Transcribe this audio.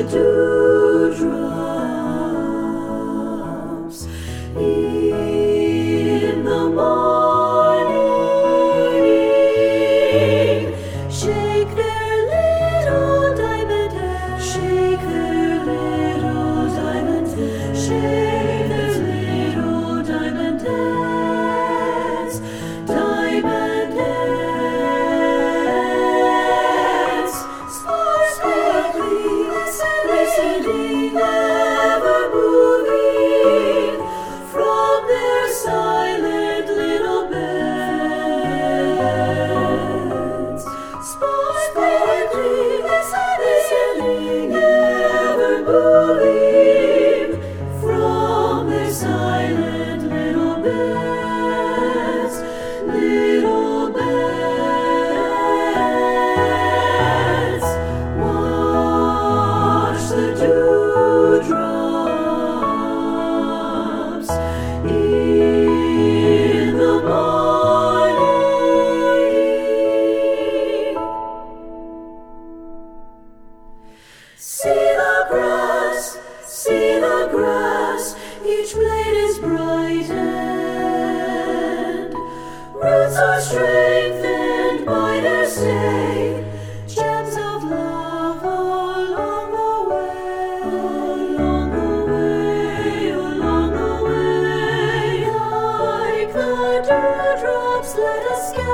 dewdrops in the morning shake their little diamond heads, shake their little diamond heads, shake their little diamond heads, diamond heads, sparkly, glistening, ever moving from their silent little beds. Sparkly, glistening, ever moving from their silent little beds. Little beds, watch the dewdrops in the morning. See the grass, each blade is brightened, roots are strengthened by their stay, gems of love along the way, along the way, along the way. Like the dewdrops, let us